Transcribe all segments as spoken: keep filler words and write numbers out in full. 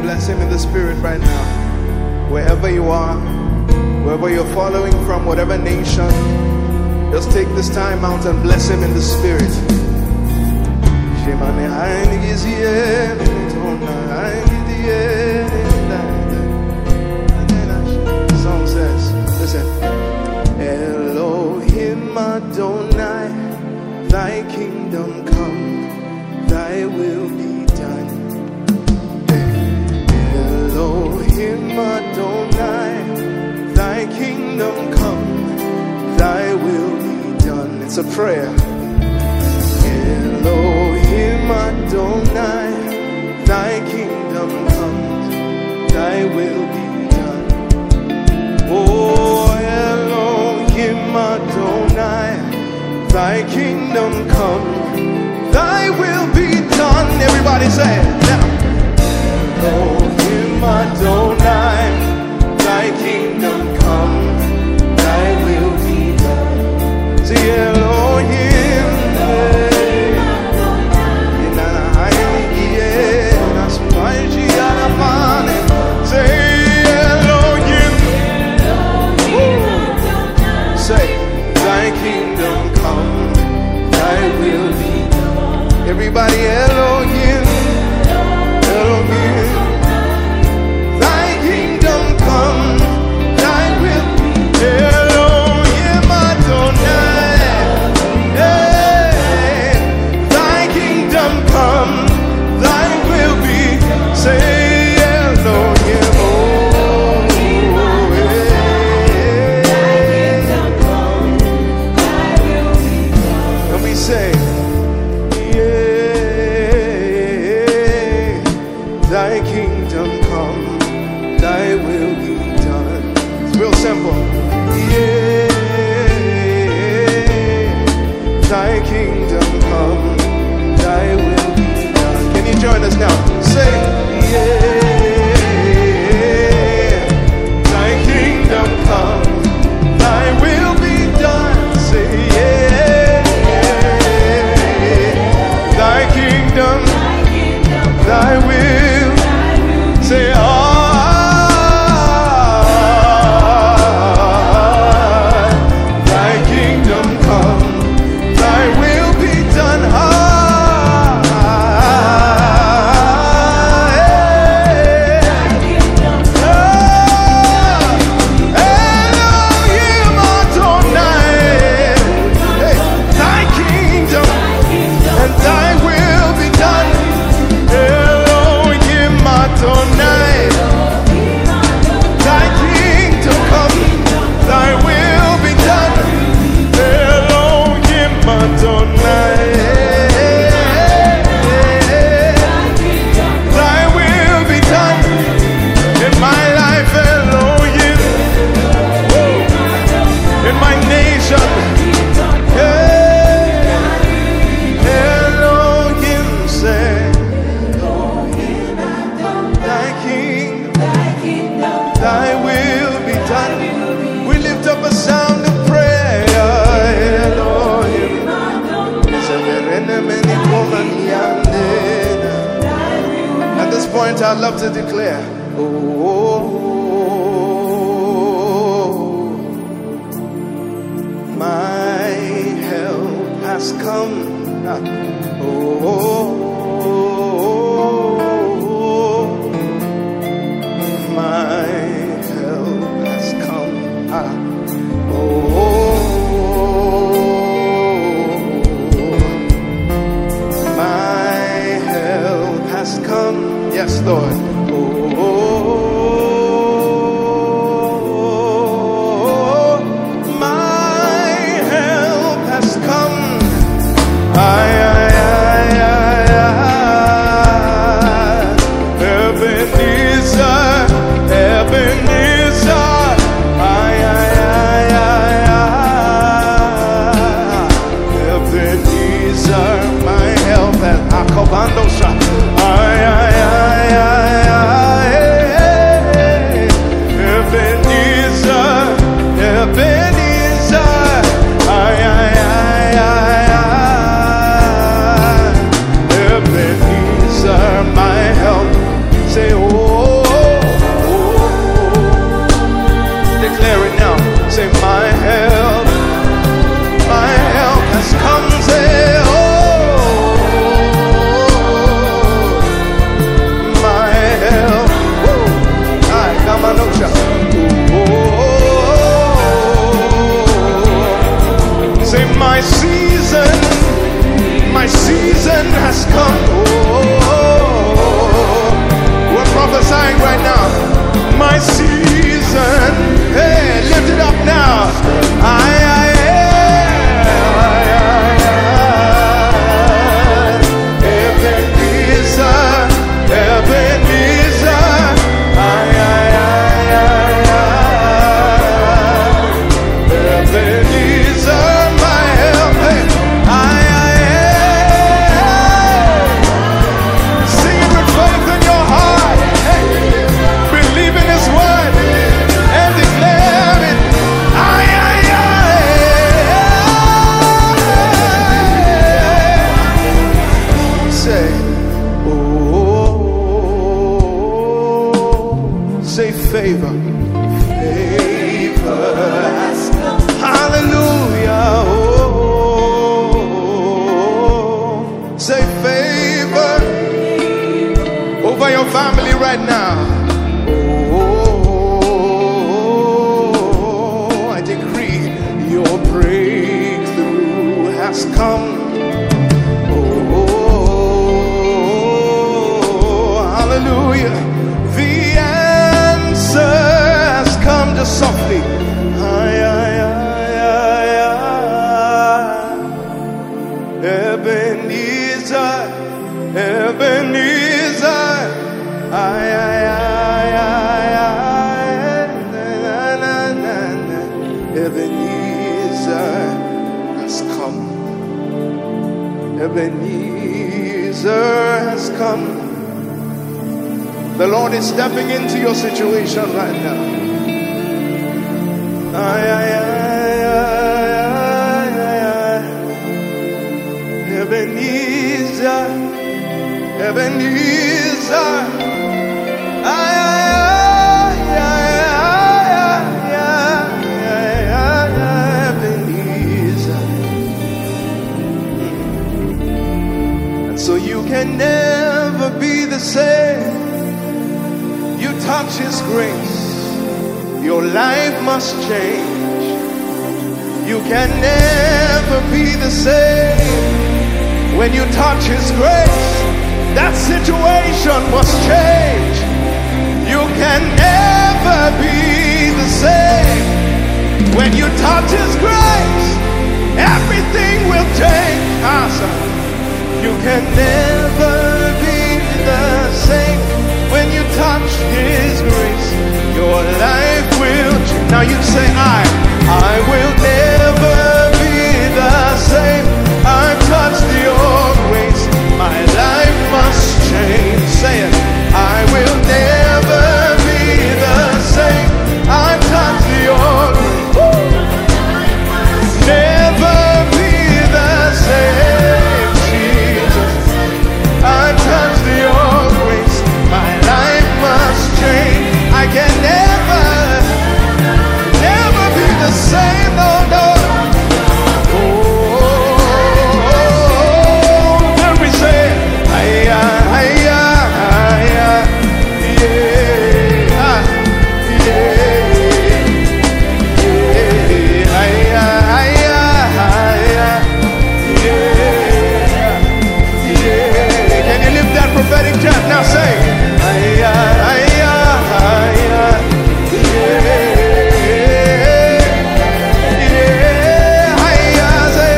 bless him in the spirit right now. Wherever you are, wherever you're following from, whatever nation, just take this time out and bless him in the spirit. The song says, listen. Elohim Adonai, thy kingdom come, thy will be done. Elohim Adonai, thy kingdom come, thy will be done. It's a prayer. Elohim Adonai, thy kingdom come, thy will be done. Oh, Elohim Adonai, thy kingdom come, thy will be done. Everybody say it now. Elohim Adonai, thy kingdom come, thy will be done. See Elohim, say Elohim, say thy kingdom come, thy will be done. Everybody Elohim, Elohim, thy kingdom come, thy will be done. Elohim Adonai, hey, thy kingdom come, thy will be, say Elohim, oh, hey, and we say, thy kingdom come, thy will be done. It's real simple. Yeah, thy kingdom come, thy will be done. Can you join us now? Say, yeah, thy kingdom come, thy will be done. Say, yeah, thy kingdom, thy will. Say, ah, thy kingdom come, thy will be done. Ah, Elohim Adonai, hey, thy kingdom and thy will be done. Elohim Adonai, thy kingdom come, thy will be done. Elohim Adonai, thy will be done in my life. Elohim, in my nation. Hey, Elohim say, thy kingdom, thy will be done. We lift up a sound of prayer. Elohim. At this point, I'd love to declare, oh, my help has come. Oh, my help has come. Ah. Oh, my help has come. Yes, Lord. Oh, my help has come. Ay, ay, ay, ay, has come. Oh, hallelujah. The answer has come. Just softly. Ay, ay, ay, ay, ay. Ebenezer, Ebenezer. Ay, ay, ay, ay, ay. Na, na, na, na. Ebenezer has come. Ebenezer has come. The Lord is stepping into your situation right now. Ay, ay, ay, ay, ay, ay. Ebenezer, Ebenezer. Ay, ay, ay, ay, ay, ay, ay, Ebenezer. And so you can never be the same. You touch His grace, your life must change. You can never be the same. When you touch His grace, that situation must change. You can never be the same. When you touch His grace, everything will change. Awesome. You can never be the same. When you touch His grace, your life will change. Now you say, I, I will never be the same. I've touched your grace, my life must change. Say it. I will never be the same. I've touched your grace. Never be the same, Jesus. I've touched your grace. My life must change. I can never, never be the same. No, no. Oh, then we say, hiya, hiya, hiya, yeah, yeah, yeah, hiya, hiya, hiya, yeah, yeah. Can you lift that prophetic chant now? Say, hiya, hiya, hiya, yeah, yeah, hiya, say,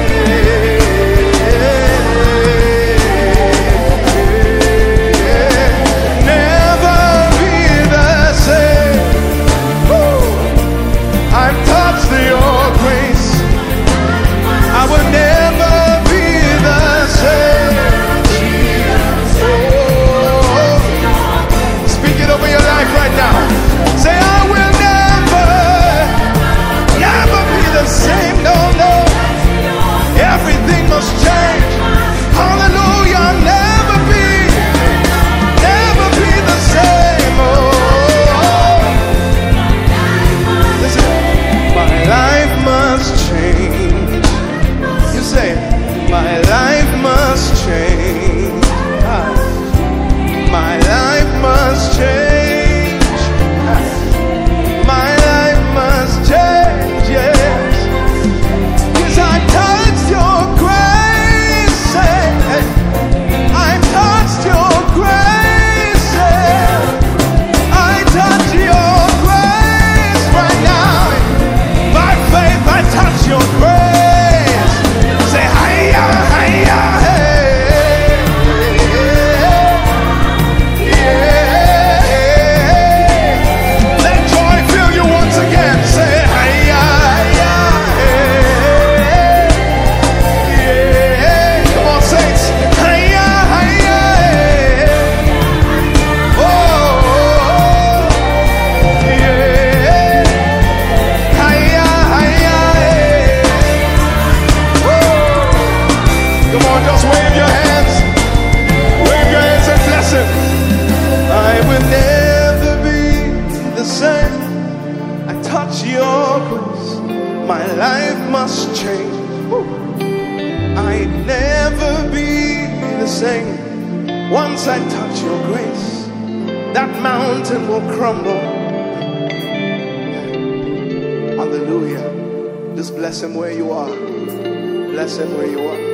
yeah. Never be the same. Woo. I've touched your grace. I will never be the same. Oh, speak it over your life right now. Say, I will never, never be the same. No, no. Everything must change. Hallelujah. Never be, never be the same. Oh, listen. My life must change. You say, my life must change. Ah. My life must change. Ah. My life must change, yes. 'Cause I touched your grace. Say, hey. I touched your grace. Say, I touch your grace right now. By faith, I touch your grace. Say, hiya, hiya, hey. Yeah. Let joy fill you once again. Say, hiya, hiya, hey. Yeah. Come on, saints. Hiya, hiya, hey. Oh, yeah. Hiya, hiya, hey. Woo. Come on, just wave your hands. Wave your hands and bless Him. I will never be the same. I touch your grace. My life must change. Woo. I never be the same. Once I touch your grace, that mountain will crumble. Hallelujah. Just bless Him where you are. Bless him where you are.